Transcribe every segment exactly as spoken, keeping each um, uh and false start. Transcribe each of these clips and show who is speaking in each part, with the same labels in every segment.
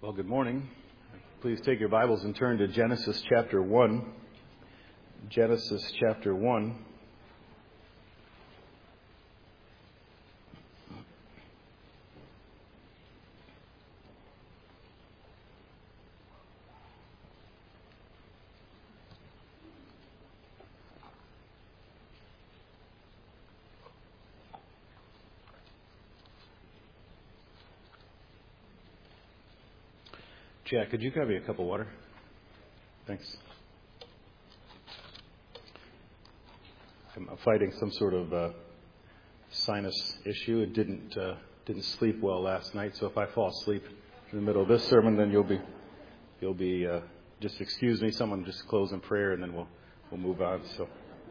Speaker 1: Well, good morning. Please take your Bibles and turn to Genesis chapter one. Genesis chapter one. Jack, could you grab me a cup of water? Thanks. I'm fighting some sort of uh, sinus issue. It didn't uh, didn't sleep well last night, so if I fall asleep in the middle of this sermon, then you'll be you'll be uh, just excuse me. Someone just close in prayer, and then we'll we'll move on. So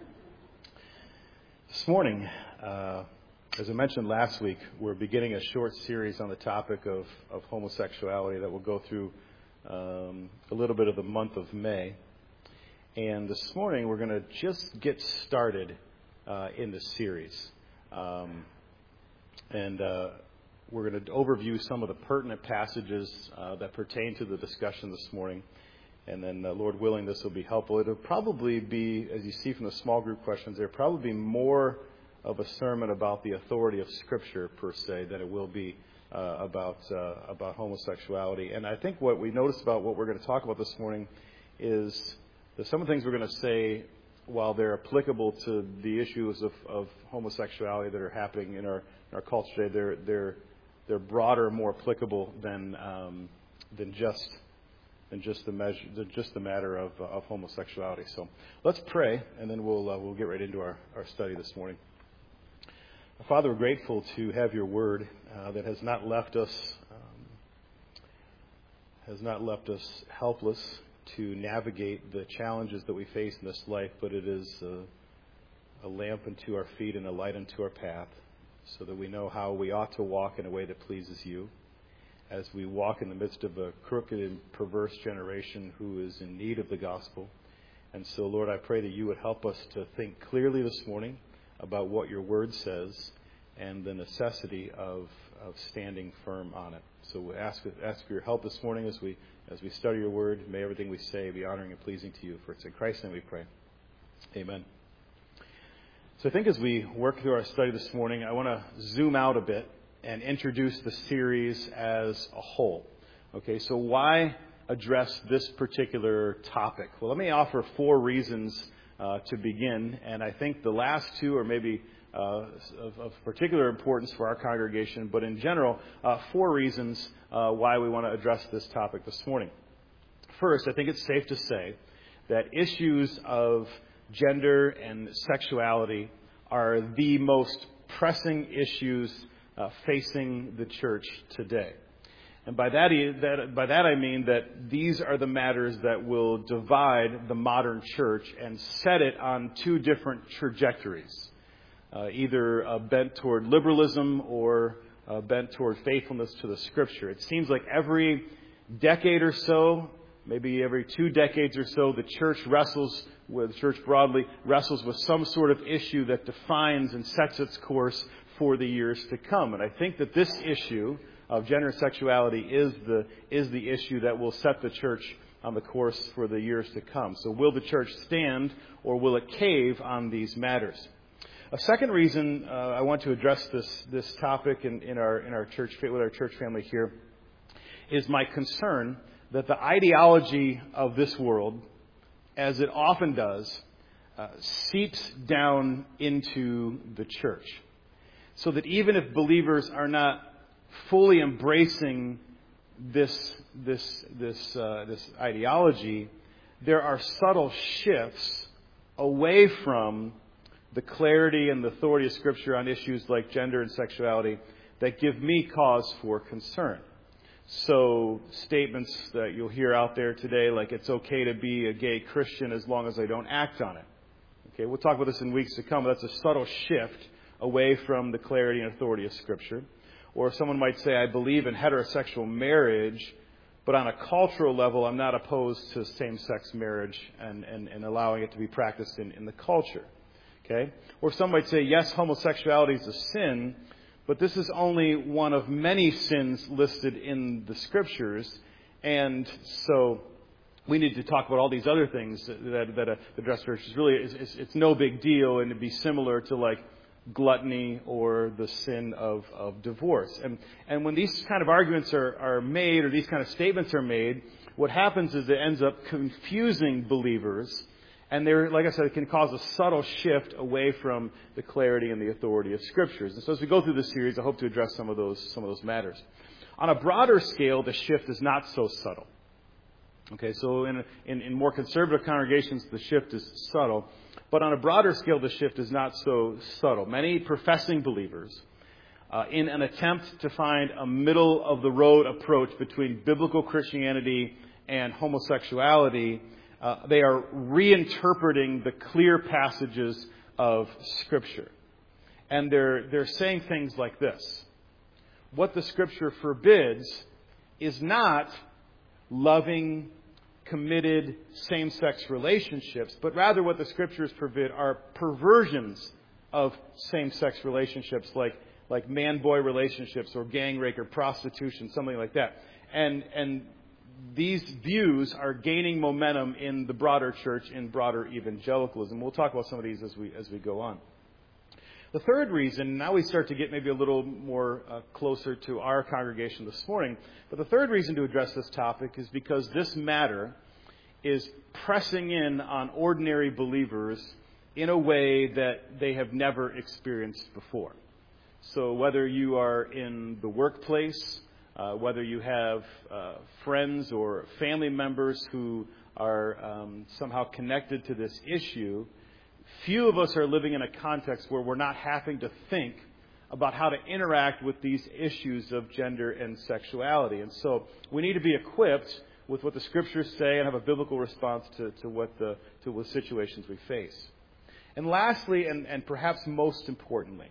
Speaker 1: this morning, uh, as I mentioned last week, we're beginning a short series on the topic of of homosexuality that will go through Um, a little bit of the month of May. And this morning we're going to just get started uh, in the series. Um, and uh, we're going to overview some of the pertinent passages uh, that pertain to the discussion this morning. And then, uh, Lord willing, this will be helpful. It'll probably be, as you see from the small group questions, there'll probably be more of a sermon about the authority of Scripture, per se, than it will be Uh, about uh, about homosexuality. And I think what we noticed about what we're going to talk about this morning is that some of the things we're going to say, while they're applicable to the issues of, of homosexuality that are happening in our in our culture today, they're they're they're broader, more applicable than um, than just than just the measure than just the matter of uh, of homosexuality. So let's pray, and then we'll uh, we'll get right into our, our study this morning. Father, we're grateful to have your word uh, that has not left us um, has not left us helpless to navigate the challenges that we face in this life, but it is a, a lamp unto our feet and a light unto our path, so that we know how we ought to walk in a way that pleases you as we walk in the midst of a crooked and perverse generation who is in need of the gospel. And so, Lord, I pray that you would help us to think clearly this morning about what your word says and the necessity of, of standing firm on it. So we ask ask for your help this morning as we as we study your word. May everything we say be honoring and pleasing to you. For it's in Christ's name we pray. Amen. So I think as we work through our study this morning, I want to zoom out a bit and introduce the series as a whole. Okay, so why address this particular topic? Well, let me offer four reasons Uh, to begin, and I think the last two are maybe uh, of, of particular importance for our congregation, but in general, uh, four reasons uh, why we want to address this topic this morning. First, I think it's safe to say that issues of gender and sexuality are the most pressing issues uh, facing the church today. And by that, that, by that I mean that these are the matters that will divide the modern church and set it on two different trajectories, uh, either uh, bent toward liberalism or uh, bent toward faithfulness to the Scripture. It seems like every decade or so, maybe every two decades or so, the church wrestles with, the church broadly wrestles with some sort of issue that defines and sets its course for the years to come. And I think that this issue of gender and sexuality is the is the issue that will set the church on the course for the years to come. So will the church stand or will it cave on these matters? A second reason uh, I want to address this this topic in, in our in our church with our church family here is my concern that the ideology of this world, as it often does, uh, seeps down into the church, so that even if believers are not fully embracing this this this uh, this ideology, there are subtle shifts away from the clarity and the authority of Scripture on issues like gender and sexuality that give me cause for concern. So statements that you'll hear out there today, like it's okay to be a gay Christian as long as I don't act on it. Okay, we'll talk about this in weeks to come. But that's a subtle shift away from the clarity and authority of Scripture. Or someone might say, I believe in heterosexual marriage, but on a cultural level, I'm not opposed to same-sex marriage and, and, and allowing it to be practiced in, in the culture. Okay? Or some might say, yes, homosexuality is a sin, but this is only one of many sins listed in the Scriptures, And so we need to talk about all these other things that, that a, the dress church is really, is, is, it's no big deal, and it'd be similar to like gluttony or the sin of, of divorce. And, and when these kind of arguments are, are made, or these kind of statements are made, what happens is it ends up confusing believers. And there, like I said, it can cause a subtle shift away from the clarity and the authority of Scriptures. And so as we go through this series, I hope to address some of those, some of those matters. On a broader scale, the shift is not so subtle. Okay, so in, in, in more conservative congregations, the shift is subtle. But on a broader scale, the shift is not so subtle. Many professing believers, uh, in an attempt to find a middle-of-the-road approach between biblical Christianity and homosexuality, uh, they are reinterpreting the clear passages of Scripture. And they're, they're saying things like this. What the Scripture forbids is not loving, committed same-sex relationships, but rather what the Scriptures forbid are perversions of same-sex relationships, like like man-boy relationships or gang rape or prostitution, something like that. And and these views are gaining momentum in the broader church, in broader evangelicalism. We'll talk about some of these as we as we go on. The third reason, now we start to get maybe a little more uh, closer to our congregation this morning, but the third reason to address this topic is because this matter is pressing in on ordinary believers in a way that they have never experienced before. So whether you are in the workplace, uh, whether you have uh, friends or family members who are um, somehow connected to this issue, few of us are living in a context where we're not having to think about how to interact with these issues of gender and sexuality. And so we need to be equipped with what the Scriptures say and have a biblical response to, to what the to the situations we face. And lastly, and, and perhaps most importantly,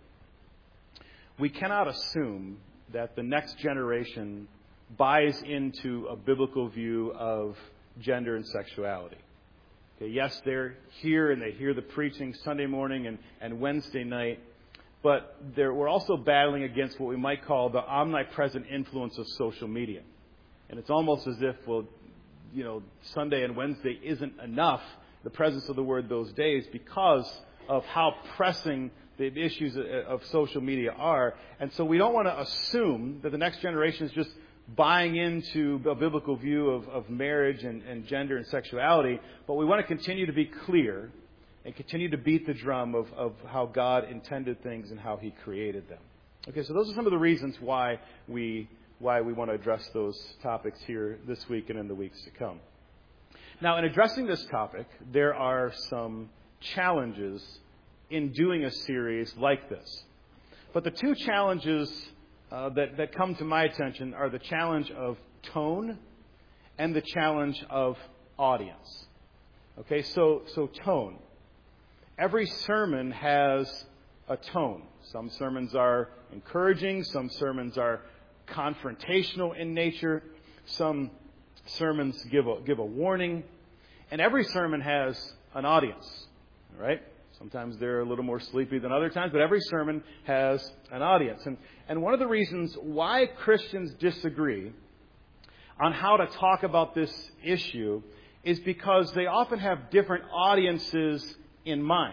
Speaker 1: we cannot assume that the next generation buys into a biblical view of gender and sexuality. Okay, yes, they're here and they hear the preaching Sunday morning and, and Wednesday night, but we're also battling against what we might call the omnipresent influence of social media. And it's almost as if, well, you know, Sunday and Wednesday isn't enough, the presence of the Word those days, because of how pressing the issues of social media are. And so we don't want to assume that the next generation is just buying into a biblical view of, of marriage and, and gender and sexuality, but we want to continue to be clear and continue to beat the drum of, of how God intended things and how He created them. Okay, so those are some of the reasons why we why we want to address those topics here this week and in the weeks to come. Now, in addressing this topic, there are some challenges in doing a series like this. But the two challenges uh, that, that come to my attention are the challenge of tone and the challenge of audience. Okay, so so tone. Every sermon has a tone. Some sermons are encouraging, some sermons are confrontational in nature, some sermons give a, give a warning, and every sermon has an audience, all right? Sometimes they're a little more sleepy than other times, but every sermon has an audience. And, and one of the reasons why Christians disagree on how to talk about this issue is because they often have different audiences in mind.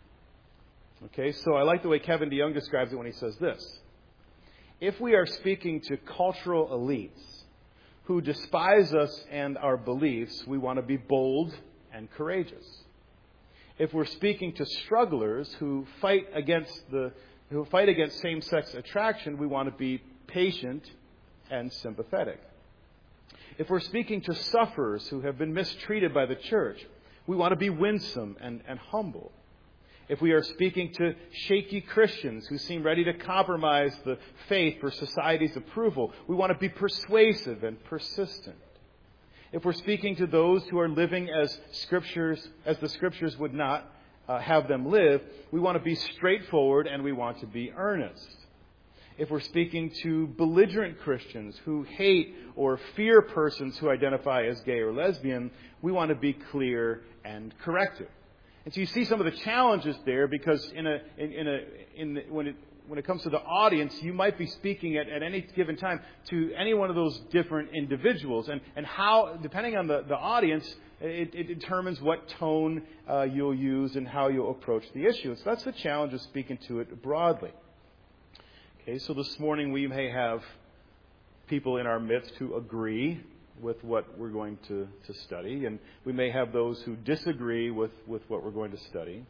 Speaker 1: Okay, so I like the way Kevin DeYoung describes it when he says this. If we are speaking to cultural elites who despise us and our beliefs, we want to be bold and courageous. If we're speaking to strugglers who fight against the who fight against same-sex attraction, we want to be patient and sympathetic. If we're speaking to sufferers who have been mistreated by the church, we want to be winsome and, and humble. If we are speaking to shaky Christians who seem ready to compromise the faith for society's approval, we want to be persuasive and persistent. If we're speaking to those who are living as scriptures, as the Scriptures would not uh, have them live, we want to be straightforward and we want to be earnest. If we're speaking to belligerent Christians who hate or fear persons who identify as gay or lesbian, we want to be clear and corrective. And so you see some of the challenges there, because in a in, in a in the, when it when it comes to the audience, you might be speaking at, at any given time to any one of those different individuals. And, and how, depending on the, the audience, it, it determines what tone uh, you'll use and how you'll approach the issue. So that's the challenge of speaking to it broadly. Okay, so this morning we may have people in our midst who agree with what we're going to, to study, and we may have those who disagree with, with what we're going to study.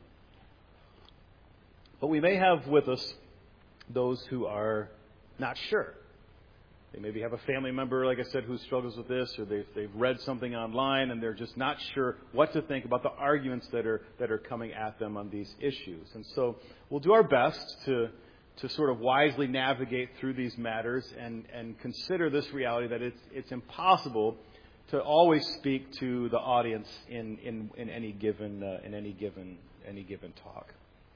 Speaker 1: But we may have with us those who are not sure. They maybe have a family member, like I said, who struggles with this, or they've, they've read something online and they're just not sure what to think about the arguments that are that are coming at them on these issues. And so we'll do our best to to sort of wisely navigate through these matters and, and consider this reality that it's it's impossible to always speak to the audience in in, in any given uh, in any given any given talk.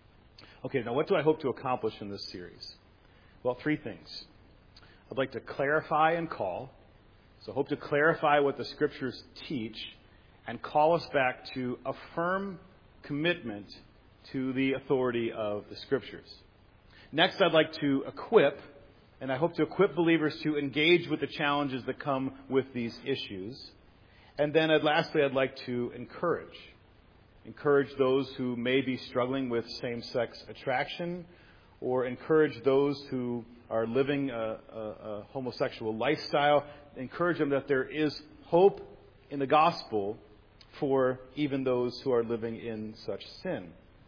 Speaker 1: Okay, now what do I hope to accomplish in this series? Well, three things. I'd like to clarify and call. So I hope to clarify what the Scriptures teach and call us back to a firm commitment to the authority of the Scriptures. Next, I'd like to equip, and I hope to equip believers to engage with the challenges that come with these issues. And then lastly, I'd like to encourage. Encourage those who may be struggling with same-sex attraction, or encourage those who are living a, a, a homosexual lifestyle. Encourage them that there is hope in the gospel for even those who are living in such sin.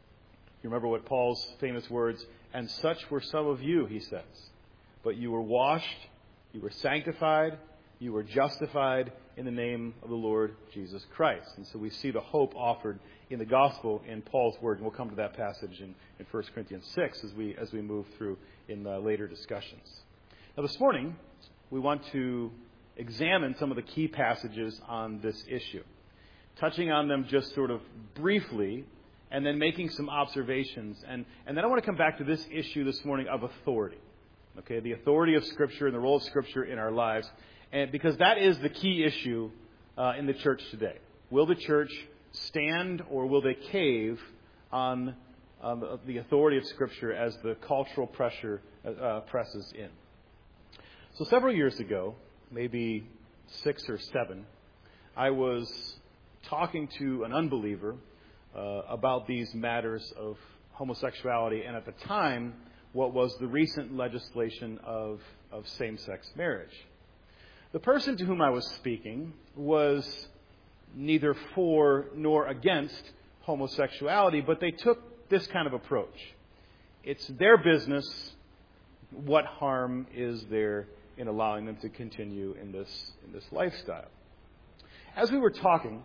Speaker 1: You remember what Paul's famous words, "And such were some of you," he says. "But you were washed, you were sanctified, you were justified in the name of the Lord Jesus Christ." And so we see the hope offered in the gospel in Paul's word. And we'll come to that passage in, in First Corinthians six as we as we move through in uh, later discussions. Now this morning, we want to examine some of the key passages on this issue, touching on them just sort of briefly, and then making some observations. And, and then I want to come back to this issue this morning of authority. Okay, the authority of Scripture and the role of Scripture in our lives. And because that is the key issue uh, in the church today. Will the church stand or will they cave on um, the authority of Scripture as the cultural pressure uh, presses in? So several years ago, maybe six or seven, I was talking to an unbeliever uh, about these matters of homosexuality, and at the time, what was the recent legislation of, of same-sex marriage. The person to whom I was speaking was neither for nor against homosexuality, but they took this kind of approach. It's their business. What harm is there in allowing them to continue in this in this lifestyle? As we were talking,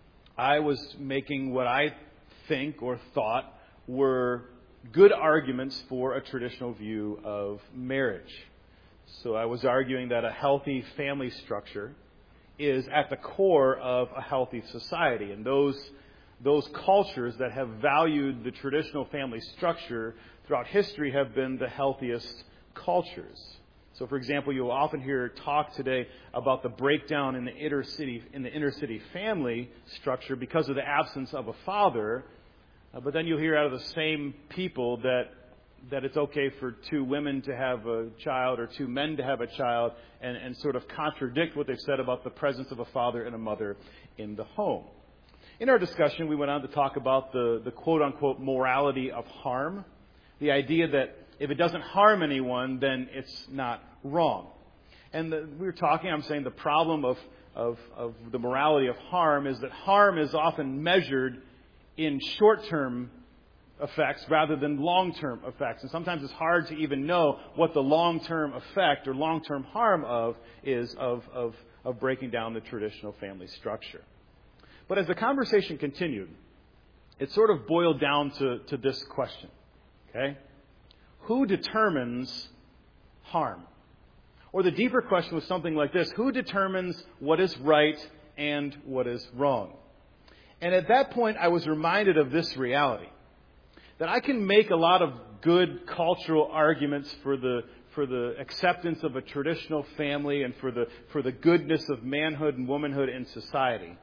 Speaker 1: I was making what I think or thought were good arguments for a traditional view of marriage. So I was arguing that a healthy family structure is at the core of a healthy society. And those, those cultures that have valued the traditional family structure throughout history have been the healthiest cultures. So, for example, you'll often hear talk today about the breakdown in the inner city, in the inner city family structure because of the absence of a father. Uh, but then you'll hear out of the same people that that it's okay for two women to have a child or two men to have a child, and, and sort of contradict what they've said about the presence of a father and a mother in the home. In our discussion, we went on to talk about the, the quote-unquote morality of harm, the idea that if it doesn't harm anyone, then it's not wrong. And the, we were talking, I'm saying the problem of, of, of the morality of harm is that harm is often measured in short-term effects rather than long-term effects. And sometimes it's hard to even know what the long-term effect or long-term harm of is of, of, of breaking down the traditional family structure. But as the conversation continued, it sort of boiled down to, to this question. Okay? Who determines harm? Or the deeper question was something like this: who determines what is right and what is wrong? And at that point, I was reminded of this reality, that I can make a lot of good cultural arguments for the for the acceptance of a traditional family and for the for the goodness of manhood and womanhood in society.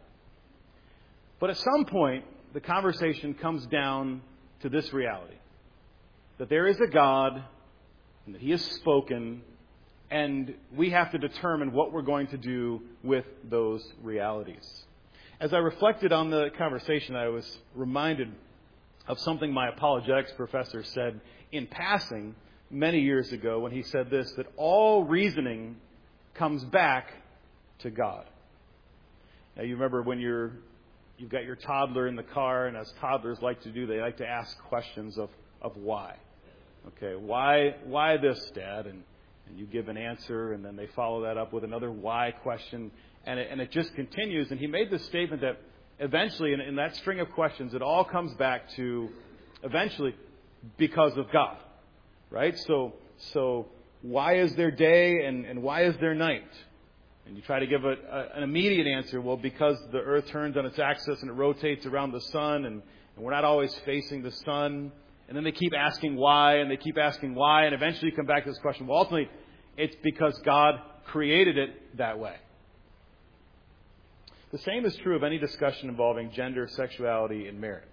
Speaker 1: But at some point, the conversation comes down to this reality, that there is a God and that He has spoken, and we have to determine what we're going to do with those realities. As I reflected on the conversation, I was reminded of something my apologetics professor said in passing many years ago when he said this, that all reasoning comes back to God. Now, you remember when you're, you've got your toddler in the car, and as toddlers like to do, they like to ask questions of, of why. Okay, why why this, Dad? And, and you give an answer, and then they follow that up with another why question, and it, and it just continues. And he made this statement that eventually, in, in that string of questions, it all comes back to eventually because of God, right? So so why is there day and, and why is there night? And you try to give a, a, an immediate answer. Well, because the earth turns on its axis and it rotates around the sun, and, and we're not always facing the sun. And then they keep asking why, and they keep asking why, and eventually you come back to this question. Well, ultimately, it's because God created it that way. The same is true of any discussion involving gender, sexuality, and marriage.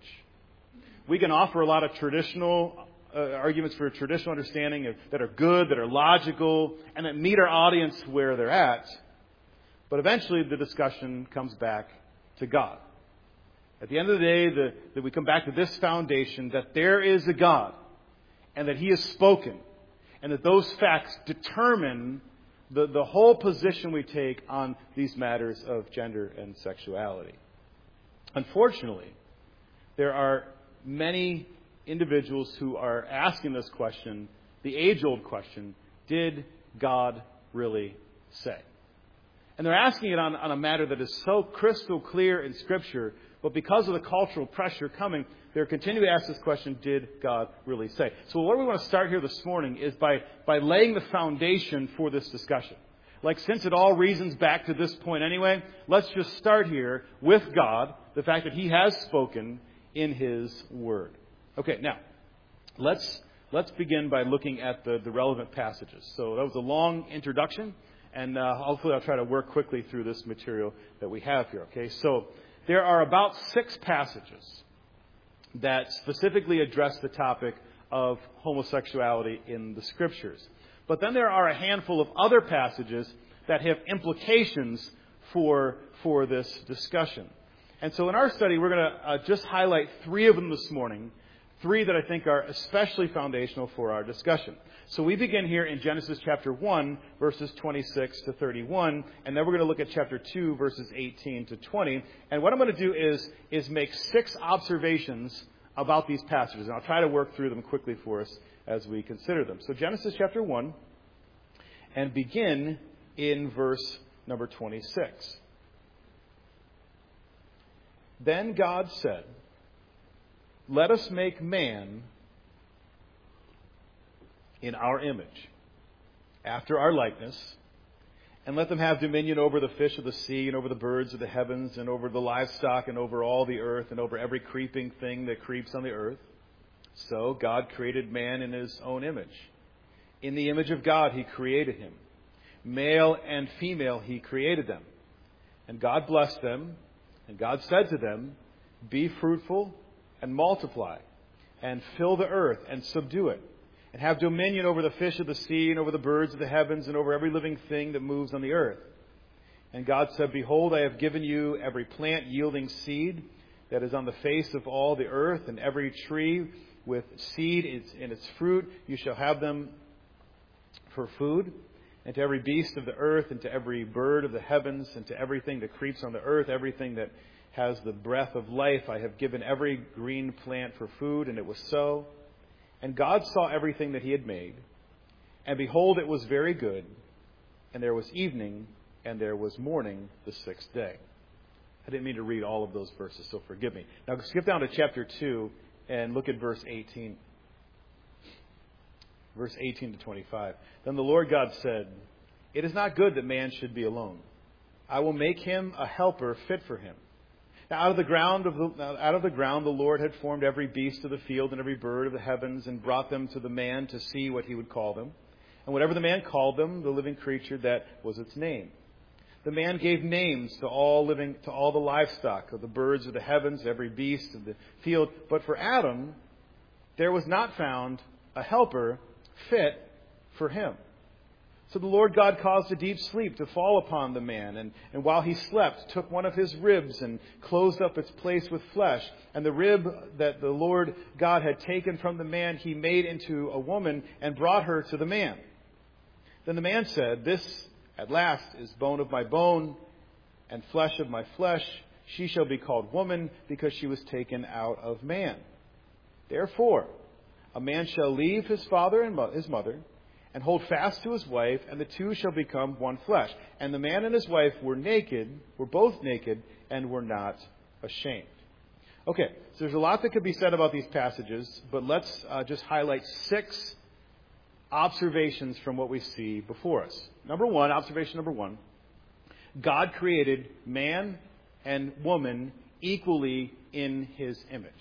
Speaker 1: We can offer a lot of traditional uh, arguments for a traditional understanding of, that are good, that are logical, and that meet our audience where they're at. But eventually the discussion comes back to God. At the end of the day, the, that we come back to this foundation, that there is a God, and that He has spoken, and that those facts determine the, the whole position we take on these matters of gender and sexuality. Unfortunately, there are many individuals who are asking this question, the age-old question, did God really say? And they're asking it on, on a matter that is so crystal clear in Scripture, but because of the cultural pressure coming, they're continuing to ask this question, did God really say? So what we want to start here this morning is by, by laying the foundation for this discussion. Like, since it all reasons back to this point anyway, let's just start here with God, the fact that He has spoken in His Word. Okay, now, let's let's begin by looking at the, the relevant passages. So that was a long introduction, and uh, hopefully I'll try to work quickly through this material that we have here. Okay, so there are about six passages that specifically address the topic of homosexuality in the Scriptures. But then there are a handful of other passages that have implications for, for this discussion. And so in our study, we're going to uh, just highlight three of them this morning, three that I think are especially foundational for our discussion. So we begin here in Genesis chapter one, verses twenty-six to thirty-one, and then we're going to look at chapter two, verses eighteen to twenty. And what I'm going to do is, is make six observations about these passages, and I'll try to work through them quickly for us as we consider them. So Genesis chapter one, and begin in verse number twenty-six. Then God said, "Let us make man in our image, after our likeness, and let them have dominion over the fish of the sea, and over the birds of the heavens, and over the livestock, and over all the earth, and over every creeping thing that creeps on the earth." So God created man in His own image. In the image of God He created him. Male and female He created them. And God blessed them, and God said to them, "Be fruitful and multiply, and fill the earth, and subdue it, and have dominion over the fish of the sea, and over the birds of the heavens, and over every living thing that moves on the earth." And God said, "Behold, I have given you every plant yielding seed that is on the face of all the earth, and every tree with seed in its fruit. You shall have them for food. And to every beast of the earth, and to every bird of the heavens, and to everything that creeps on the earth, everything that has the breath of life, I have given every green plant for food." And it was so. And God saw everything that He had made, and behold, it was very good. And there was evening, and there was morning the sixth day. I didn't mean to read all of those verses, so forgive me. Now skip down to chapter two and look at verse eighteen. Verse eighteen to twenty-five. Then the Lord God said, "It is not good that man should be alone. I will make him a helper fit for him." Now out of the ground of the, out of the ground the Lord had formed every beast of the field and every bird of the heavens, and brought them to the man to see what he would call them. And whatever the man called them, the living creature, that was its name. The man gave names to all living, to all the livestock of the birds of the heavens, every beast of the field. But for Adam there was not found a helper fit for him. So the Lord God caused a deep sleep to fall upon the man, and, and while he slept, took one of his ribs and closed up its place with flesh. And the rib that the Lord God had taken from the man, he made into a woman and brought her to the man. Then the man said, "This at last is bone of my bone and flesh of my flesh. She shall be called woman, because she was taken out of man. Therefore, a man shall leave his father and his mother, and hold fast to his wife, and the two shall become one flesh. And the man and his wife were naked, were both naked, and were not ashamed." Okay, so there's a lot that could be said about these passages, but let's uh, just highlight six observations from what we see before us. Number one, observation number one, God created man and woman equally in his image.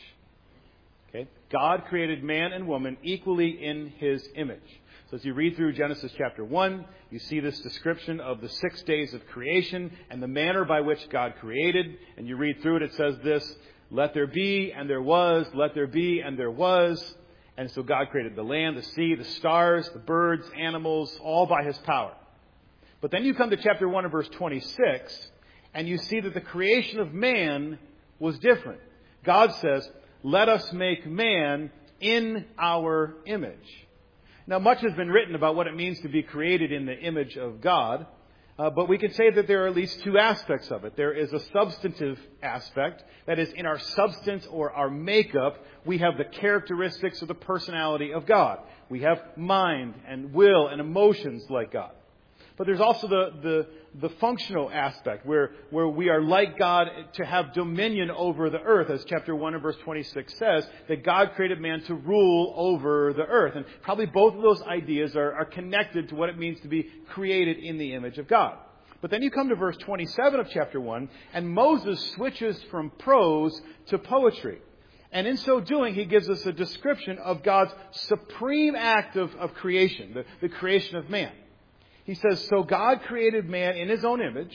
Speaker 1: Okay? God created man and woman equally in his image. So as you read through Genesis chapter one, you see this description of the six days of creation and the manner by which God created. And you read through it, it says this, "Let there be, and there was, let there be, and there was." And so God created the land, the sea, the stars, the birds, animals, all by his power. But then you come to chapter one and verse twenty-six, and you see that the creation of man was different. God says, "Let us make man in our image." Now, much has been written about what it means to be created in the image of God, uh, but we can say that there are at least two aspects of it. There is a substantive aspect, that is, in our substance or our makeup, we have the characteristics of the personality of God. We have mind and will and emotions like God. But there's also the, the, the functional aspect where, where we are like God to have dominion over the earth, as chapter one and verse twenty-six says, that God created man to rule over the earth. And probably both of those ideas are, are connected to what it means to be created in the image of God. But then you come to verse twenty-seven of chapter one, and Moses switches from prose to poetry. And in so doing, he gives us a description of God's supreme act of, of creation, the, the creation of man. He says, "So God created man in his own image.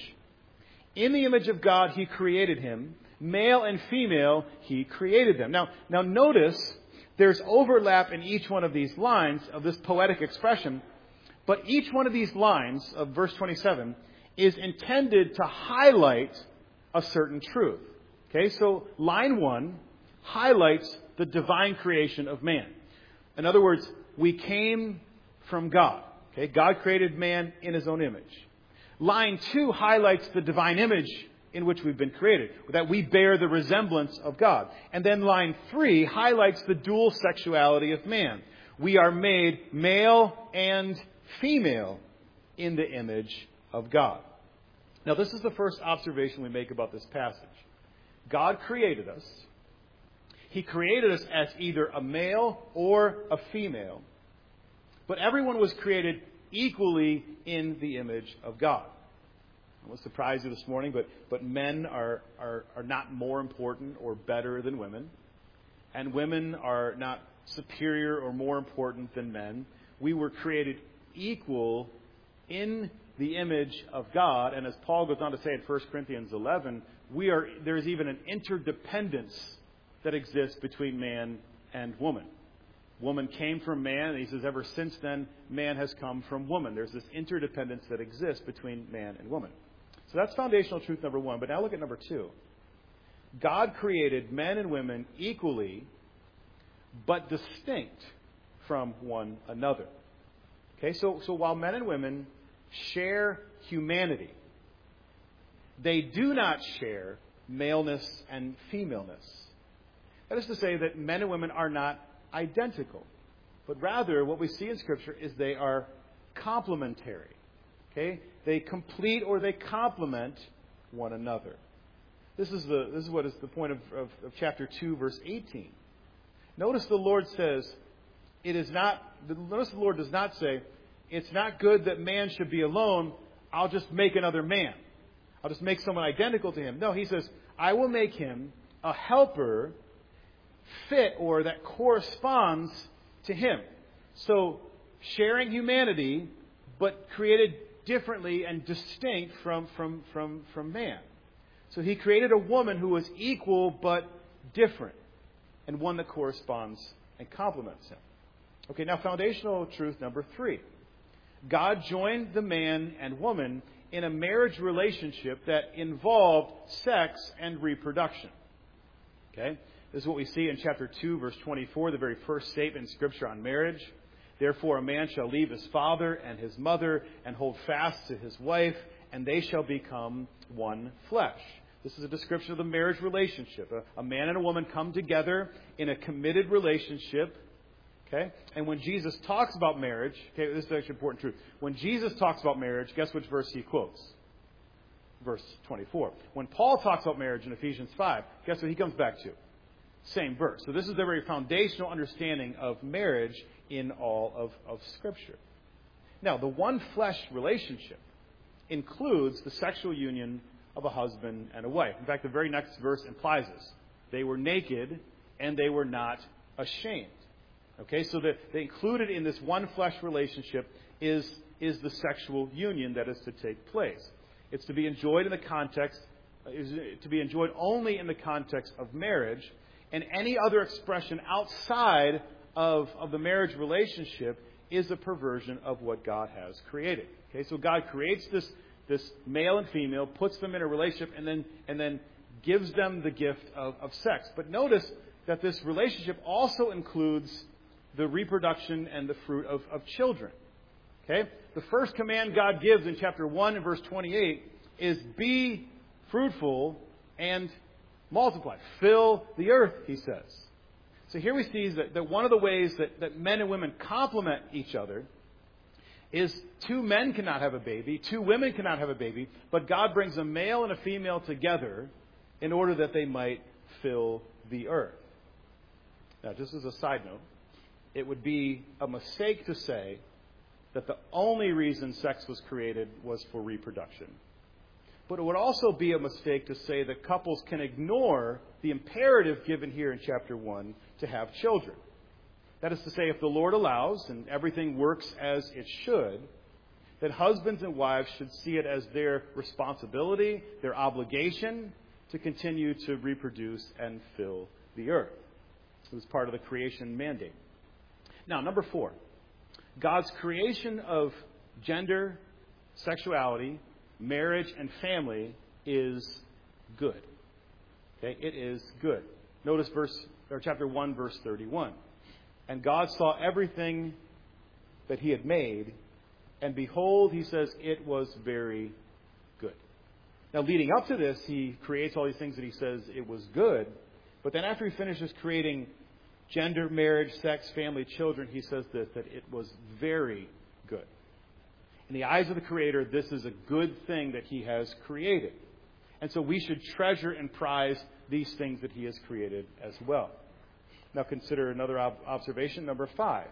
Speaker 1: In the image of God, he created him. Male and female, he created them." Now, now notice there's overlap in each one of these lines of this poetic expression. But each one of these lines of verse twenty-seven is intended to highlight a certain truth. Okay, so line one highlights the divine creation of man. In other words, we came from God. Okay, God created man in his own image. Line two highlights the divine image in which we've been created, that we bear the resemblance of God. And then line three highlights the dual sexuality of man. We are made male and female in the image of God. Now, this is the first observation we make about this passage. God created us. He created us as either a male or a female. But everyone was created equally in the image of God. I won't surprise you this morning, but, but men are, are, are not more important or better than women. And women are not superior or more important than men. We were created equal in the image of God. And as Paul goes on to say in First Corinthians eleven, we are, there is even an interdependence that exists between man and woman. Woman came from man, and he says ever since then, man has come from woman. There's this interdependence that exists between man and woman. So that's foundational truth number one. But now look at number two. God created men and women equally, but distinct from one another. Okay, so, so while men and women share humanity, they do not share maleness and femaleness. That is to say that men and women are not identical. But rather, what we see in Scripture is they are complementary. Okay? They complete or they complement one another. This is the this is what is the point of, of, of chapter two, verse eighteen. Notice the Lord says, it is not notice the Lord does not say, it's not good that man should be alone, I'll just make another man. I'll just make someone identical to him. No, he says, I will make him a helper fit or that corresponds to him. So sharing humanity, but created differently and distinct from, from, from, from man. So he created a woman who was equal but different, and one that corresponds and complements him. Okay, now foundational truth number three. God joined the man and woman in a marriage relationship that involved sex and reproduction. Okay? This is what we see in chapter two, verse twenty-four, the very first statement in Scripture on marriage. Therefore a man shall leave his father and his mother and hold fast to his wife, and they shall become one flesh. This is a description of the marriage relationship. A, a man and a woman come together in a committed relationship. Okay? And when Jesus talks about marriage, okay, this is actually an important truth. When Jesus talks about marriage, guess which verse he quotes? Verse twenty-four. When Paul talks about marriage in Ephesians five, guess what he comes back to? Same verse. So this is the very foundational understanding of marriage in all of, of Scripture. Now, the one flesh relationship includes the sexual union of a husband and a wife. In fact, the very next verse implies this. They were naked and they were not ashamed. Okay, so the, the included in this one flesh relationship is, is the sexual union that is to take place. It's to be enjoyed in the context, is to be enjoyed only in the context of marriage, and any other expression outside of, of the marriage relationship is a perversion of what God has created. Okay, so God creates this, this male and female, puts them in a relationship, and then, and then gives them the gift of, of sex. But notice that this relationship also includes the reproduction and the fruit of, of children. Okay? The first command God gives in chapter one and verse twenty-eight is be fruitful and multiply. Fill the earth, he says. So here we see that, that one of the ways that, that men and women complement each other is two men cannot have a baby, two women cannot have a baby, but God brings a male and a female together in order that they might fill the earth. Now, just as a side note, it would be a mistake to say that the only reason sex was created was for reproduction. But it would also be a mistake to say that couples can ignore the imperative given here in chapter one to have children. That is to say, if the Lord allows and everything works as it should, that husbands and wives should see it as their responsibility, their obligation to continue to reproduce and fill the earth. It was part of the creation mandate. Now, number four, God's creation of gender, sexuality, marriage, and family is good. Okay, it is good. Notice verse or chapter one, verse thirty-one. And God saw everything that He had made, and behold, He says, it was very good. Now, leading up to this, He creates all these things that He says it was good. But then after He finishes creating gender, marriage, sex, family, children, He says this, that it was very good. In the eyes of the Creator, this is a good thing that He has created. And so we should treasure and prize these things that He has created as well. Now consider another ob- observation, number five.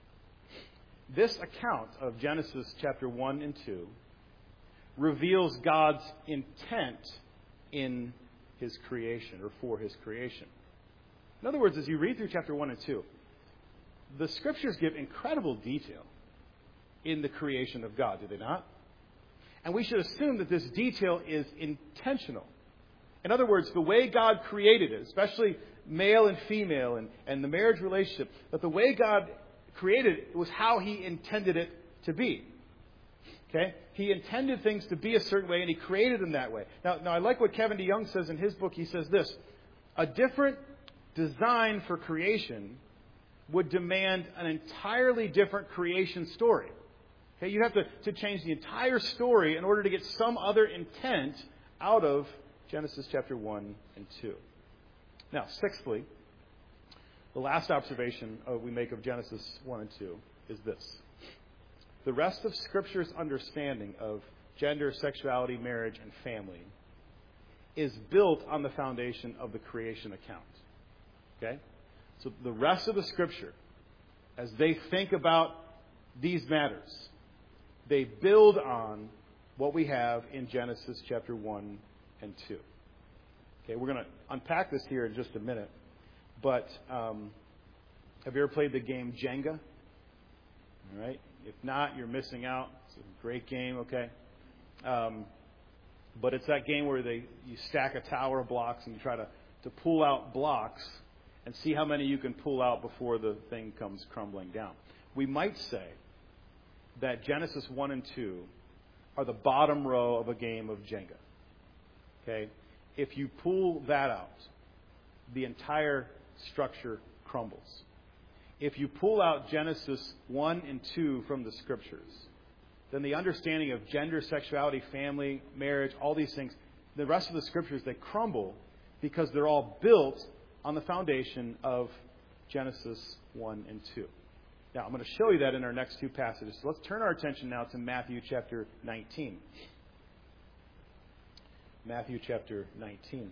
Speaker 1: This account of Genesis chapter one and two reveals God's intent in His creation, or for His creation. In other words, as you read through chapter one and two, the Scriptures give incredible detail in the creation of God, do they not? And we should assume that this detail is intentional. In other words, the way God created it, especially male and female and, and the marriage relationship, that the way God created it was how He intended it to be. Okay? He intended things to be a certain way, and He created them that way. Now, now I like what Kevin DeYoung says in his book. He says this: a different design for creation would demand an entirely different creation story. Okay, you have to, to change the entire story in order to get some other intent out of Genesis chapter one and two. Now, sixthly, the last observation uh, we make of Genesis one and two is this. The rest of Scripture's understanding of gender, sexuality, marriage, and family is built on the foundation of the creation account. Okay? So the rest of the Scripture, as they think about these matters, they build on what we have in Genesis chapter one and two. Okay, we're going to unpack this here in just a minute. But um, have you ever played the game Jenga? All right. If not, you're missing out. It's a great game, okay? Um, but it's that game where they you stack a tower of blocks and you try to, to pull out blocks and see how many you can pull out before the thing comes crumbling down. We might say that Genesis one and two are the bottom row of a game of Jenga. Okay? If you pull that out, the entire structure crumbles. If you pull out Genesis one and two from the Scriptures, then the understanding of gender, sexuality, family, marriage, all these things, the rest of the Scriptures, they crumble because they're all built on the foundation of Genesis one and two. Now, I'm going to show you that in our next two passages. So let's turn our attention now to Matthew chapter nineteen. Matthew chapter nineteen.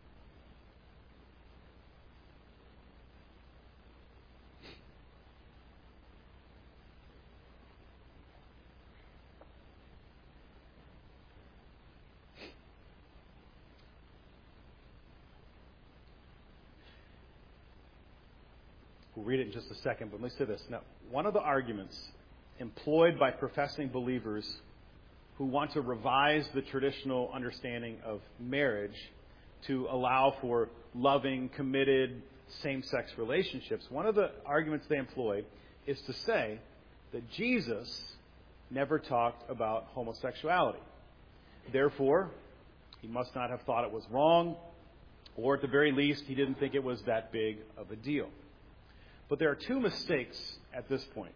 Speaker 1: We'll read it in just a second, but let me say this. Now, one of the arguments employed by professing believers who want to revise the traditional understanding of marriage to allow for loving, committed, same-sex relationships, one of the arguments they employ is to say that Jesus never talked about homosexuality. Therefore, he must not have thought it was wrong, or at the very least, he didn't think it was that big of a deal. But there are two mistakes at this point.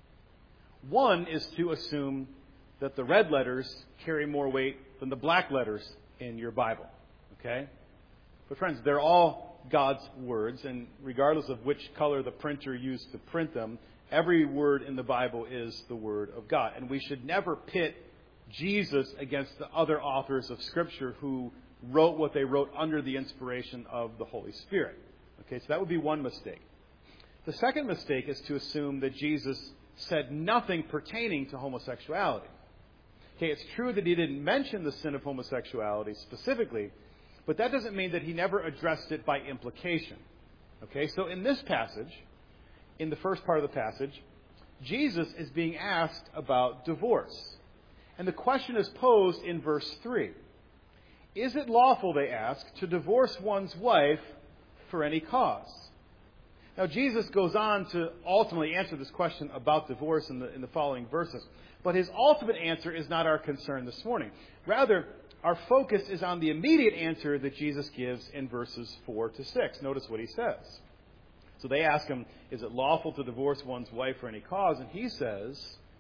Speaker 1: One is to assume that the red letters carry more weight than the black letters in your Bible. Okay? But friends, they're all God's words, and regardless of which color the printer used to print them, every word in the Bible is the Word of God. And we should never pit Jesus against the other authors of Scripture who wrote what they wrote under the inspiration of the Holy Spirit. Okay, so that would be one mistake. The second mistake is to assume that Jesus said nothing pertaining to homosexuality. Okay, it's true that he didn't mention the sin of homosexuality specifically, but that doesn't mean that he never addressed it by implication. Okay, so in this passage, in the first part of the passage, Jesus is being asked about divorce. And the question is posed in verse three. Is it lawful, they ask, to divorce one's wife for any cause? Now, Jesus goes on to ultimately answer this question about divorce in the, in the following verses. But his ultimate answer is not our concern this morning. Rather, our focus is on the immediate answer that Jesus gives in verses four to six. Notice what he says. So they ask him, is it lawful to divorce one's wife for any cause? And he says,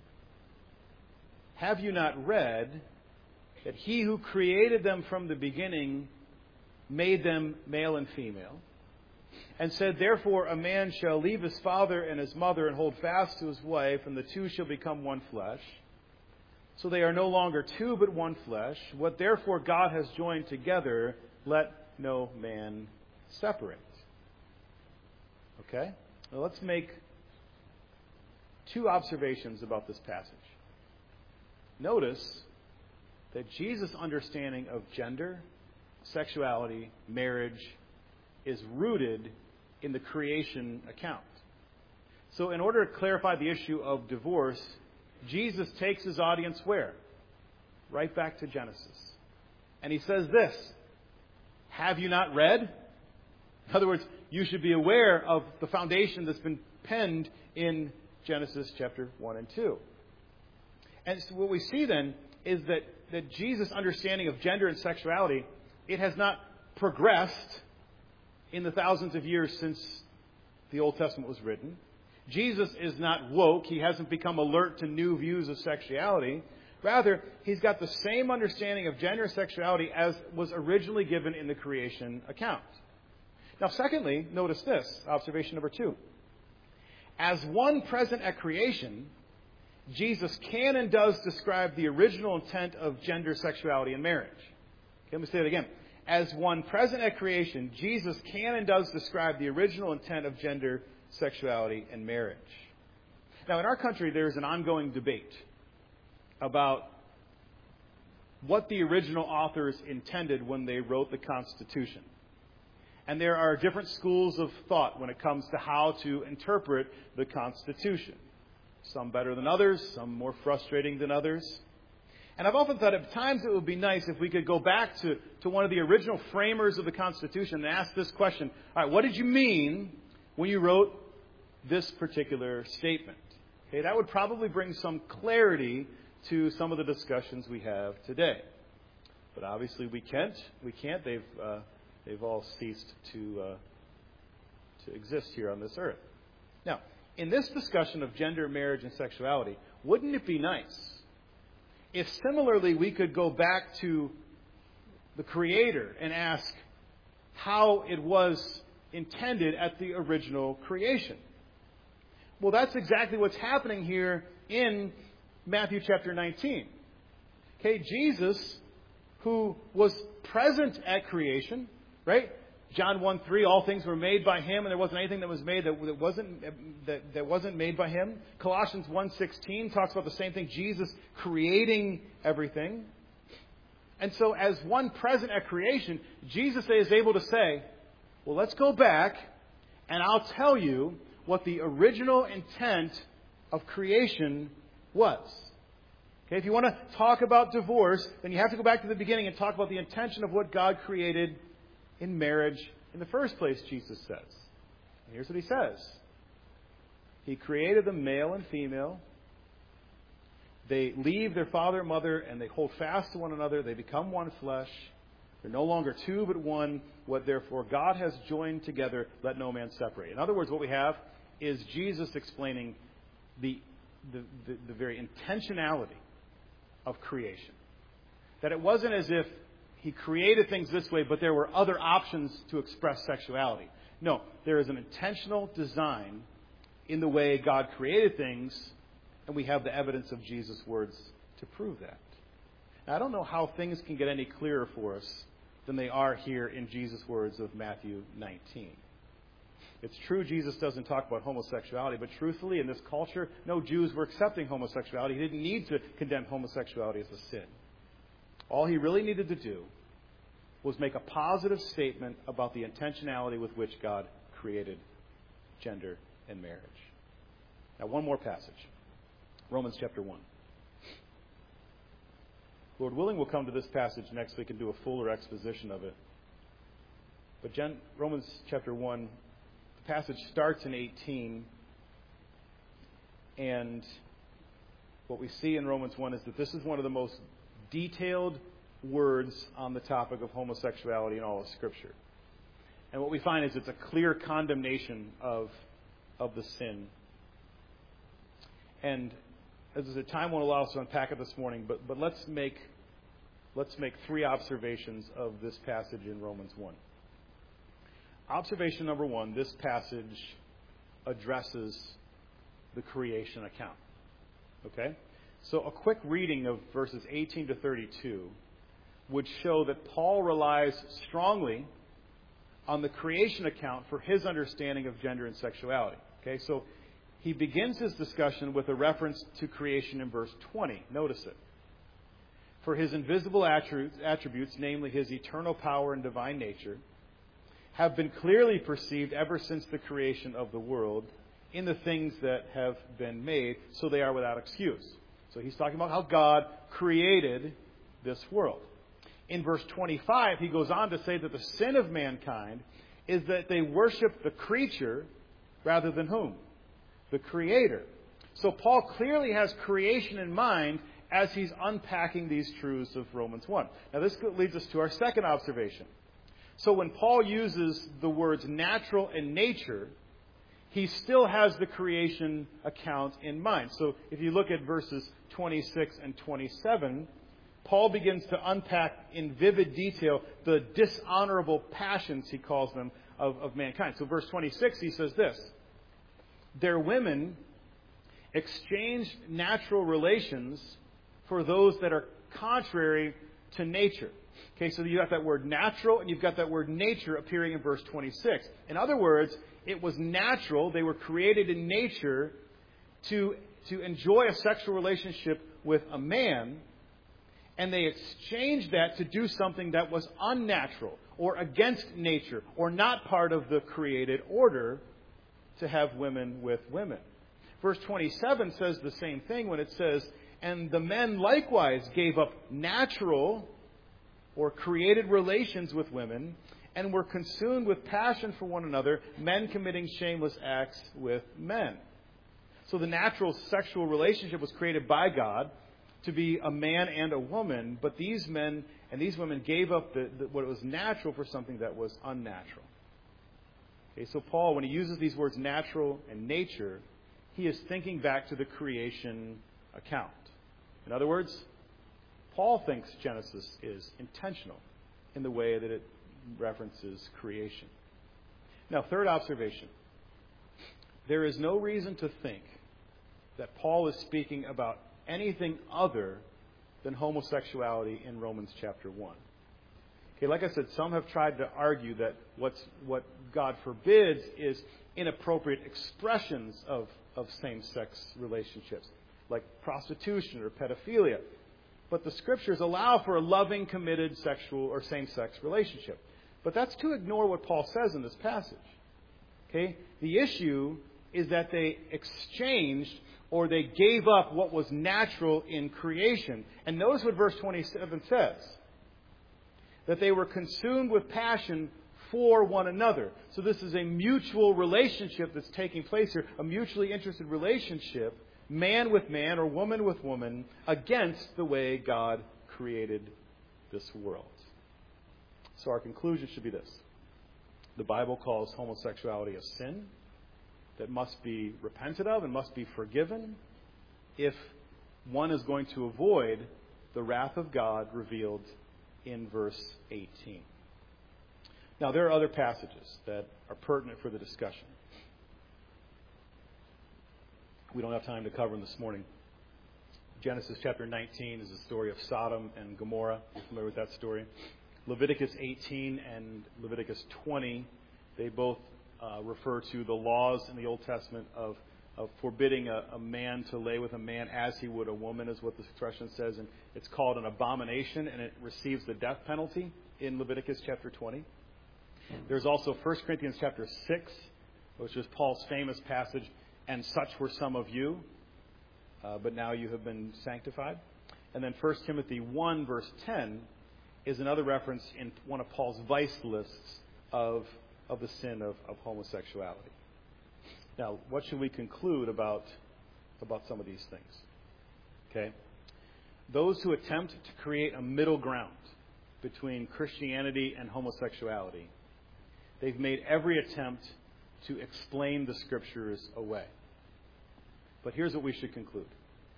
Speaker 1: have you not read that he who created them from the beginning made them male and female? And said, therefore, a man shall leave his father and his mother and hold fast to his wife, and the two shall become one flesh. So they are no longer two, but one flesh. What therefore God has joined together, let no man separate. Okay? Now let's make two observations about this passage. Notice that Jesus' understanding of gender, sexuality, marriage, is rooted in the creation account. So in order to clarify the issue of divorce, Jesus takes his audience where? Right back to Genesis. And he says this, have you not read? In other words, you should be aware of the foundation that's been penned in Genesis chapter one and two. And so what we see then is that, that Jesus' understanding of gender and sexuality, it has not progressed in the thousands of years since the Old Testament was written. Jesus is not woke. He hasn't become alert to new views of sexuality. Rather, he's got the same understanding of gender and sexuality as was originally given in the creation account. Now, secondly, notice this, observation number two. As one present at creation, Jesus can and does describe the original intent of gender, sexuality, and marriage. Okay, let me say it again. As one present at creation, Jesus can and does describe the original intent of gender, sexuality, and marriage. Now, in our country, there's an ongoing debate about what the original authors intended when they wrote the Constitution. And there are different schools of thought when it comes to how to interpret the Constitution. Some better than others, some more frustrating than others. And I've often thought at times it would be nice if we could go back to, to one of the original framers of the Constitution and ask this question. All right, what did you mean when you wrote this particular statement? Okay, that would probably bring some clarity to some of the discussions we have today. But obviously we can't. We can't. They've uh, they've all ceased to uh, to exist here on this earth. Now, in this discussion of gender, marriage, and sexuality, wouldn't it be nice if similarly we could go back to the Creator and ask how it was intended at the original creation? Well, that's exactly what's happening here in Matthew chapter nineteen. Okay, Jesus, who was present at creation, right? John one three, all things were made by Him, and there wasn't anything that was made that, that wasn't that, that wasn't made by Him. Colossians one sixteen talks about the same thing, Jesus creating everything. And so as one present at creation, Jesus is able to say, well, let's go back, and I'll tell you what the original intent of creation was. Okay, if you want to talk about divorce, then you have to go back to the beginning and talk about the intention of what God created in marriage in the first place, Jesus says. And here's what He says. He created them male and female. They leave their father and mother and they hold fast to one another. They become one flesh. They're no longer two but one. What therefore God has joined together, let no man separate. In other words, what we have is Jesus explaining the, the, the, the very intentionality of creation. That it wasn't as if He created things this way, but there were other options to express sexuality. No, there is an intentional design in the way God created things, and we have the evidence of Jesus' words to prove that. Now, I don't know how things can get any clearer for us than they are here in Jesus' words of Matthew nineteen. It's true Jesus doesn't talk about homosexuality, but truthfully, in this culture, no Jews were accepting homosexuality. He didn't need to condemn homosexuality as a sin. All He really needed to do was make a positive statement about the intentionality with which God created gender and marriage. Now, one more passage. Romans chapter one. Lord willing, we'll come to this passage next week and do a fuller exposition of it. But Gen- Romans chapter one, the passage starts in eighteen. And what we see in Romans one is that this is one of the most detailed words on the topic of homosexuality in all of Scripture. And what we find is it's a clear condemnation of, of the sin. And as the time won't allow us to unpack it this morning, but, but let's make let's make three observations of this passage in Romans one. Observation number one, this passage addresses the creation account. Okay? So a quick reading of verses eighteen to thirty-two would show that Paul relies strongly on the creation account for his understanding of gender and sexuality. Okay, so he begins his discussion with a reference to creation in verse twenty. Notice it. For His invisible attributes, attributes, namely His eternal power and divine nature, have been clearly perceived ever since the creation of the world in the things that have been made, so they are without excuse. So he's talking about how God created this world. In verse twenty-five, he goes on to say that the sin of mankind is that they worship the creature rather than whom? The Creator. So Paul clearly has creation in mind as he's unpacking these truths of Romans one. Now this leads us to our second observation. So when Paul uses the words natural and nature, he still has the creation account in mind. So if you look at verses twenty-six and twenty-seven, Paul begins to unpack in vivid detail the dishonorable passions, he calls them, of, of mankind. So verse twenty-six, he says this: their women exchanged natural relations for those that are contrary to nature. Okay, so you've got that word natural and you've got that word nature appearing in verse twenty-six. In other words, it was natural. They were created in nature to, to enjoy a sexual relationship with a man, and they exchanged that to do something that was unnatural or against nature or not part of the created order, to have women with women. Verse twenty-seven says the same thing when it says, and the men likewise gave up natural or created relations with women and were consumed with passion for one another, men committing shameless acts with men. So the natural sexual relationship was created by God to be a man and a woman, but these men and these women gave up the, the, what was natural for something that was unnatural. Okay, so Paul, when he uses these words natural and nature, he is thinking back to the creation account. In other words, Paul thinks Genesis is intentional in the way that it references creation. Now, third observation. There is no reason to think that Paul is speaking about anything other than homosexuality in Romans chapter one. Okay, like I said, some have tried to argue that what's, what God forbids is inappropriate expressions of, of same-sex relationships, like prostitution or pedophilia. But the Scriptures allow for a loving, committed sexual or same-sex relationship. But that's to ignore what Paul says in this passage. Okay? The issue is that they exchanged or they gave up what was natural in creation. And notice what verse twenty-seven says. That they were consumed with passion for one another. So this is a mutual relationship that's taking place here. A mutually interested relationship, man with man or woman with woman, against the way God created this world. So our conclusion should be this. The Bible calls homosexuality a sin that must be repented of and must be forgiven if one is going to avoid the wrath of God revealed in verse eighteen. Now, there are other passages that are pertinent for the discussion. We don't have time to cover them this morning. Genesis chapter nineteen is the story of Sodom and Gomorrah. You're familiar with that story. Leviticus eighteen and Leviticus twenty, they both uh, refer to the laws in the Old Testament of, of forbidding a, a man to lay with a man as he would a woman, is what the expression says. And it's called an abomination, and it receives the death penalty in Leviticus chapter twenty. There's also First Corinthians chapter six, which is Paul's famous passage, and such were some of you, uh, but now you have been sanctified. And then First Timothy one, verse ten, is another reference in one of Paul's vice lists of, of the sin of, of homosexuality. Now, what should we conclude about, about some of these things? Okay? Those who attempt to create a middle ground between Christianity and homosexuality, they've made every attempt to explain the Scriptures away. But here's what we should conclude.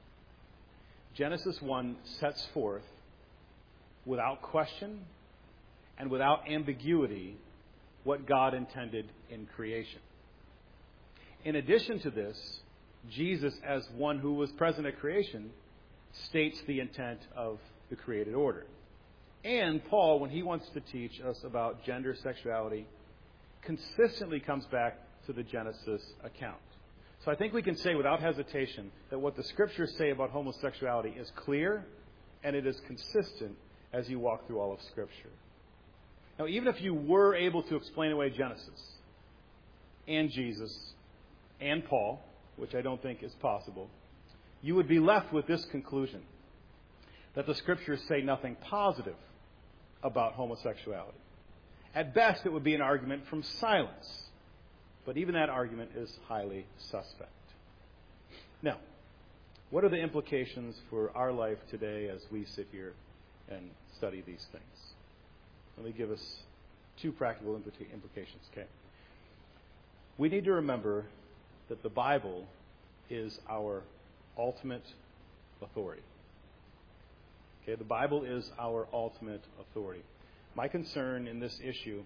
Speaker 1: Genesis one sets forth, without question and without ambiguity, what God intended in creation. In addition to this, Jesus, as one who was present at creation, states the intent of the created order. And Paul, when he wants to teach us about gender, sexuality, consistently comes back to the Genesis account. So I think we can say without hesitation that what the Scriptures say about homosexuality is clear and it is consistent as you walk through all of Scripture. Now, even if you were able to explain away Genesis and Jesus and Paul, which I don't think is possible, you would be left with this conclusion, that the Scriptures say nothing positive about homosexuality. At best, it would be an argument from silence. But even that argument is highly suspect. Now, what are the implications for our life today as we sit here and study these things? Let me give us two practical implications. Okay. We need to remember that the Bible is our ultimate authority. Okay, the Bible is our ultimate authority. My concern in this issue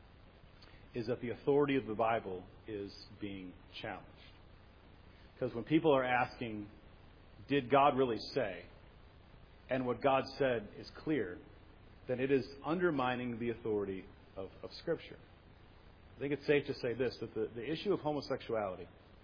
Speaker 1: is that the authority of the Bible is being challenged. Because when people are asking, did God really say? And what God said is clear, then it is undermining the authority of, of Scripture. I think it's safe to say this, that the, the issue of homosexuality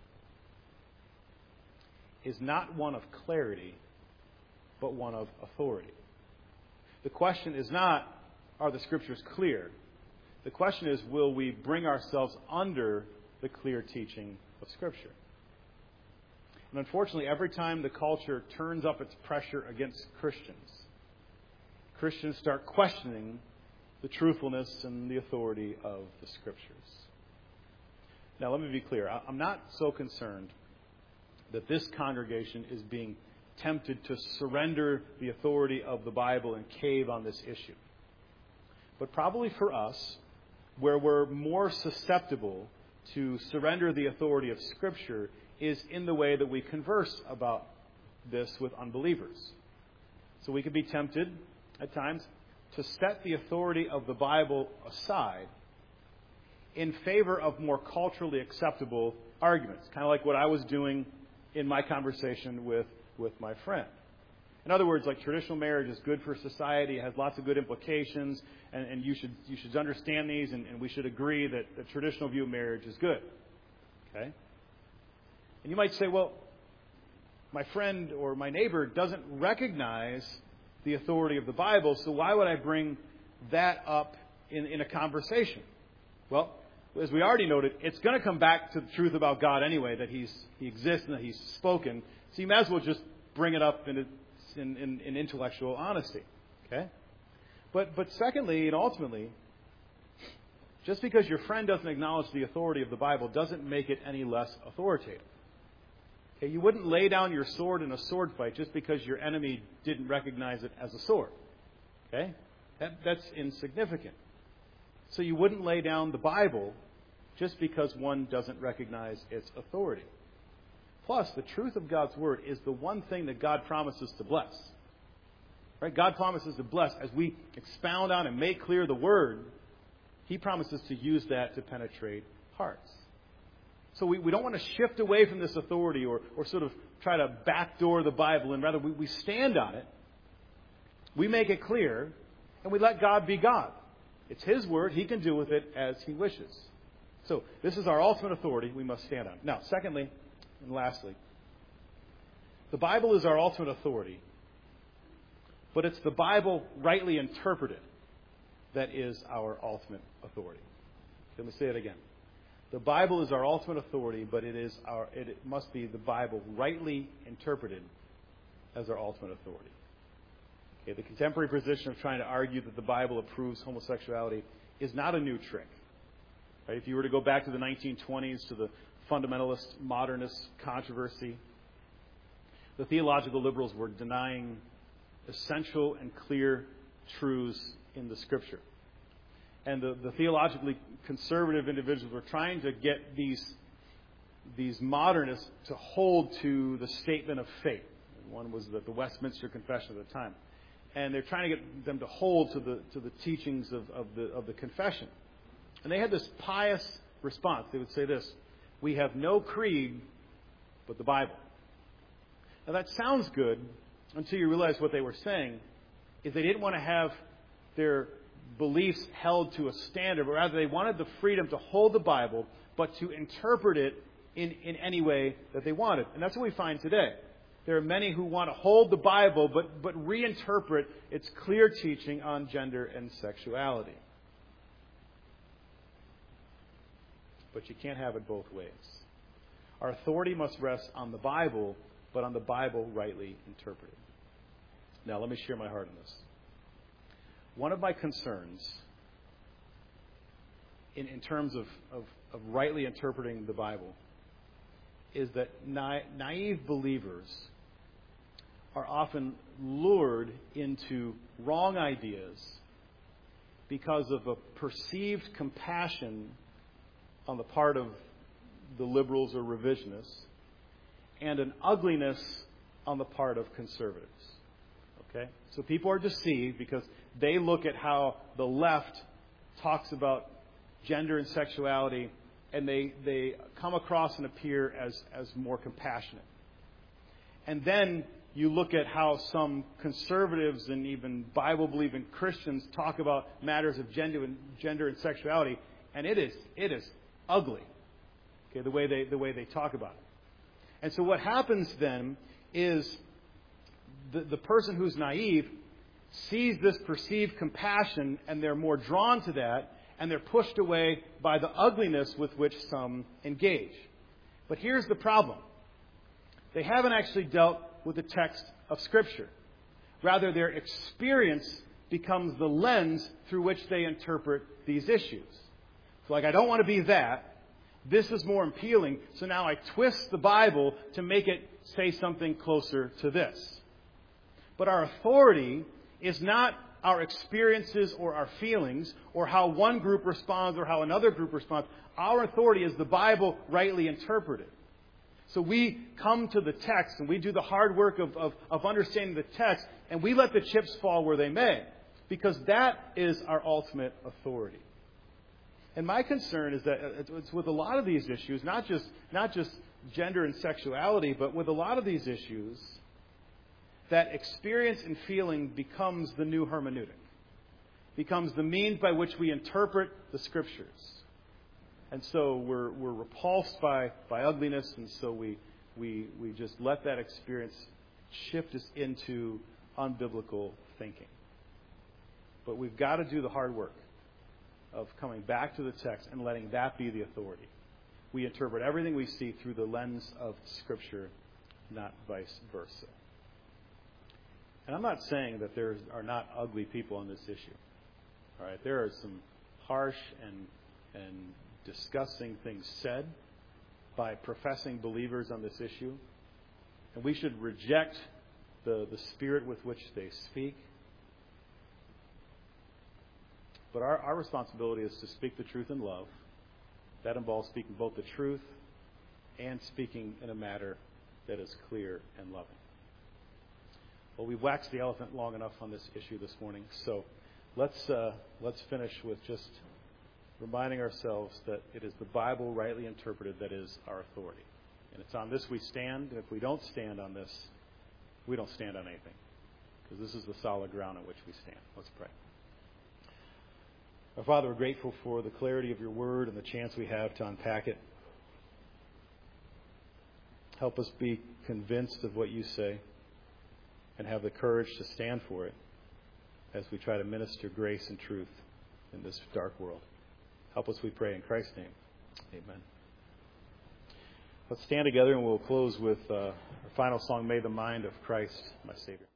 Speaker 1: is not one of clarity, but one of authority. The question is not, are the Scriptures clear? The question is, will we bring ourselves under the clear teaching of Scripture? And unfortunately, every time the culture turns up its pressure against Christians, Christians start questioning the truthfulness and the authority of the Scriptures. Now, let me be clear. I'm not so concerned that this congregation is being tempted to surrender the authority of the Bible and cave on this issue. But probably for us, where we're more susceptible to surrender the authority of Scripture is in the way that we converse about this with unbelievers. So we could be tempted at times to set the authority of the Bible aside in favor of more culturally acceptable arguments, kind of like what I was doing in my conversation with, with my friend. In other words, like traditional marriage is good for society, it has lots of good implications, and, and you should you should understand these, and, and we should agree that the traditional view of marriage is good. Okay? And you might say, well, my friend or my neighbor doesn't recognize the authority of the Bible, so why would I bring that up in, in a conversation? Well, as we already noted, it's going to come back to the truth about God anyway, that He's He exists and that He's spoken. So you might as well just bring it up in a In, in, in intellectual honesty. Okay? But but secondly and ultimately, just because your friend doesn't acknowledge the authority of the Bible doesn't make it any less authoritative. Okay? You wouldn't lay down your sword in a sword fight just because your enemy didn't recognize it as a sword. Okay? That, that's insignificant. So you wouldn't lay down the Bible just because one doesn't recognize its authority. Plus, the truth of God's Word is the one thing that God promises to bless. Right? God promises to bless. As we expound on and make clear the Word, He promises to use that to penetrate hearts. So we, we don't want to shift away from this authority or, or sort of try to backdoor the Bible, and rather we, we stand on it, we make it clear, and we let God be God. It's His Word. He can do with it as He wishes. So this is our ultimate authority we must stand on. Now, secondly, and lastly, the Bible is our ultimate authority, but it's the Bible rightly interpreted that is our ultimate authority. Let me say it again. The Bible is our ultimate authority, but it is our it must be the Bible rightly interpreted as our ultimate authority. Okay, the contemporary position of trying to argue that the Bible approves homosexuality is not a new trick. Right? If you were to go back to the nineteen twenties, to the fundamentalist modernist controversy, the theological liberals were denying essential and clear truths in the Scripture. And the, the theologically conservative individuals were trying to get these, these modernists to hold to the statement of faith. One was the, the Westminster Confession at the time. And they're trying to get them to hold to the, to the teachings of, of, the, of the confession. And they had this pious response. They would say this: we have no creed but the Bible. Now that sounds good until you realize what they were saying is they didn't want to have their beliefs held to a standard, but rather they wanted the freedom to hold the Bible, but to interpret it in, in any way that they wanted. And that's what we find today. There are many who want to hold the Bible, but, but reinterpret its clear teaching on gender and sexuality. But you can't have it both ways. Our authority must rest on the Bible, but on the Bible rightly interpreted. Now, let me share my heart on this. One of my concerns in, in terms of, of, of rightly interpreting the Bible is that na- naive believers are often lured into wrong ideas because of a perceived compassion on the part of the liberals or revisionists, and an ugliness on the part of conservatives. Okay? So people are deceived because they look at how the left talks about gender and sexuality, and they, they come across and appear as, as more compassionate. And then you look at how some conservatives and even Bible-believing Christians talk about matters of gender and, gender and sexuality, and it is it is ugly, okay, the way they the way they talk about it. And so what happens then is the, the person who's naive sees this perceived compassion, and they're more drawn to that, and they're pushed away by the ugliness with which some engage. But here's the problem. They haven't actually dealt with the text of Scripture. Rather, their experience becomes the lens through which they interpret these issues. So like, I don't want to be that,
Speaker 2: this is more appealing, so now I twist the Bible to make it say something closer to this. But our authority is not our experiences or our feelings or how one group responds or how another group responds. Our authority is the Bible rightly interpreted. So we come to the text and we do the hard work of, of, of understanding the text, and we let the chips fall where they may, because that is our ultimate authority. And my concern is that it's with a lot of these issues, not just not just gender and sexuality, but with a lot of these issues, that experience and feeling becomes the new hermeneutic, becomes the means by which we interpret the Scriptures. And so we're we're repulsed by, by ugliness, and so we, we we just let that experience shift us into unbiblical thinking. But we've got to do the hard work of coming back to the text and letting that be the authority. We interpret everything we see through the lens of Scripture, not vice versa. And I'm not saying that there are not ugly people on this issue. All right, there are some harsh and and disgusting things said by professing believers on this issue, and we should reject the, the spirit with which they speak. But our, our responsibility is to speak the truth in love. That involves speaking both the truth and speaking in a manner that is clear and loving. Well, we've waxed the elephant long enough on this issue this morning, so let's uh, let's finish with just reminding ourselves that it is the Bible rightly interpreted that is our authority. And it's on this we stand, and if we don't stand on this, we don't stand on anything, because this is the solid ground on which we stand. Let's pray. Our Father, we're grateful for the clarity of your word and the chance we have to unpack it. Help us be convinced of what you say and have the courage to stand for it as we try to minister grace and truth in this dark world. Help us, we pray, in Christ's name. Amen. Let's stand together and we'll close with uh, our final song, May the Mind of Christ, my Savior.